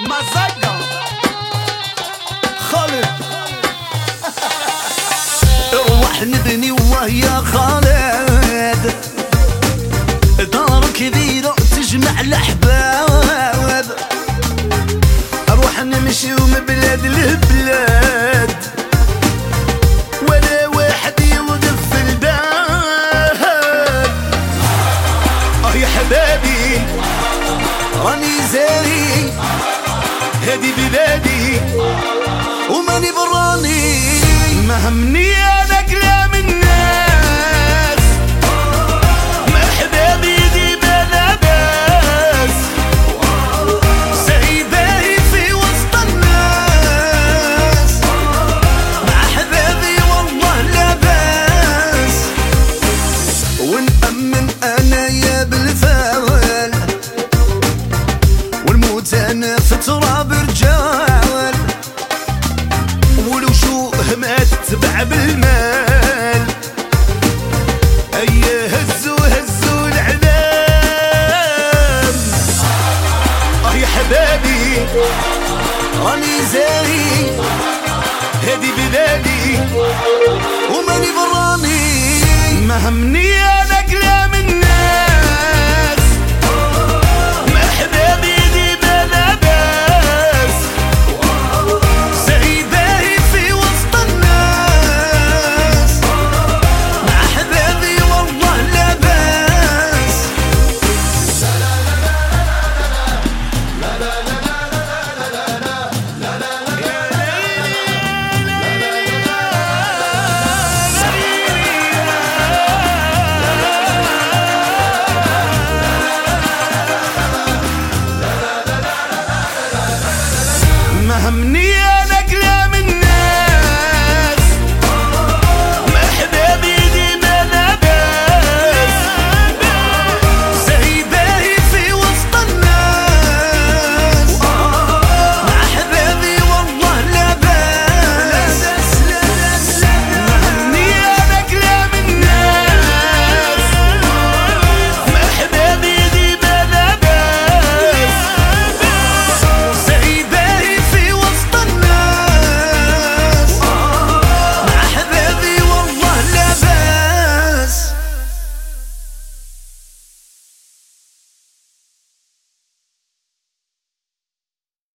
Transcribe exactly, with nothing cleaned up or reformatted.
مزاجة خالد روح نبني وهي خالد دار كبيرة تجمع الأحباب، أروح نمشي من بلاد لبلاد ولا واحد يوقف في الباب. آه يا حبابي راني زاري هادي بلادي وماني براني، ما همني انا كلام الناس، مرحبا بيدي بلا باس، سايباي في وسط الناس مع حبابي والله لا باس، ونأمن انايا بالفوال والموت انا في تراب رجال، ولو شو ما تتبع بالمال ايه هزو هزو العلام. اه يا حبابي راني زاري هادي بلادي وماني براني، ما همني انا